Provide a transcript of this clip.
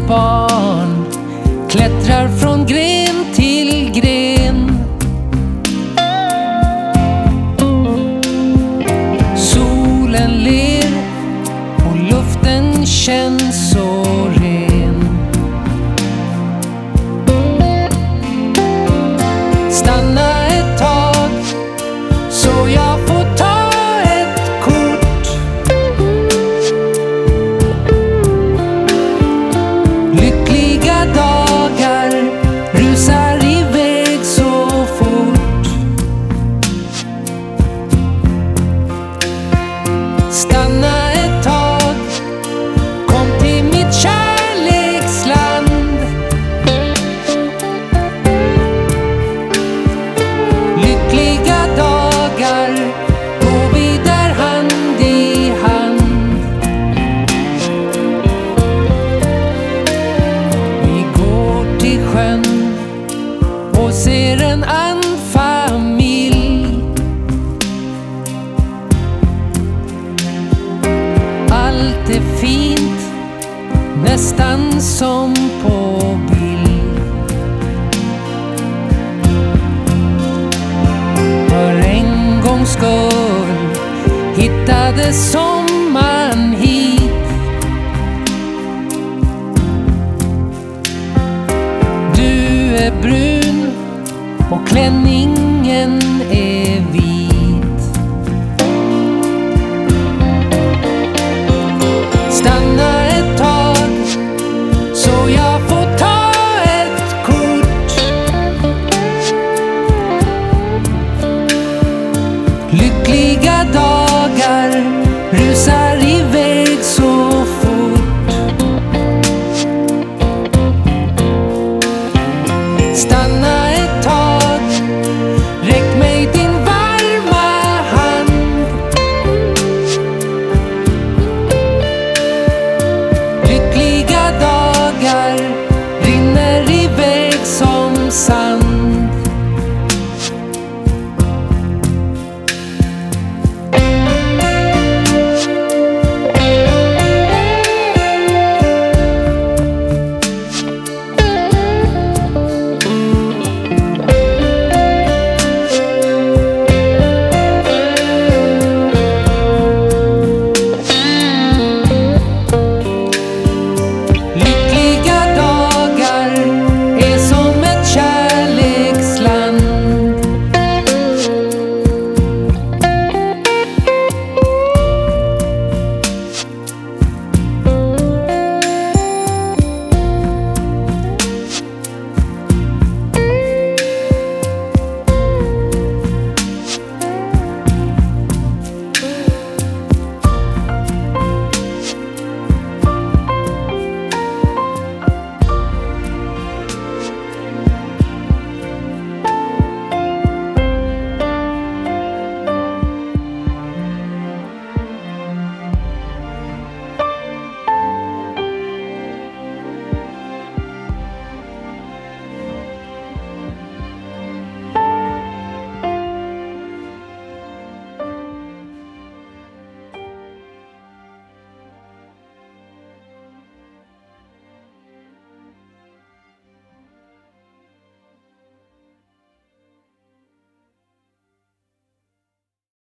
barn klättrar från gren till gren. Solen ler och luften känns så ren. Stanna ett tag så jag får ta ett kort. Lyckliga dagar rusar iväg så fort. Stanna ett tag, kom till mitt kärleksland. Lyckliga dagar går vi där hand i hand. Vi går till sjön och ser en andfamilj. Allt är fint, nästan som på bild. För en gångs skull hittade sommaren hit. Du är brun och klänningen är vit. Stanna ett tag så jag får ta ett kort. Lyckliga dagar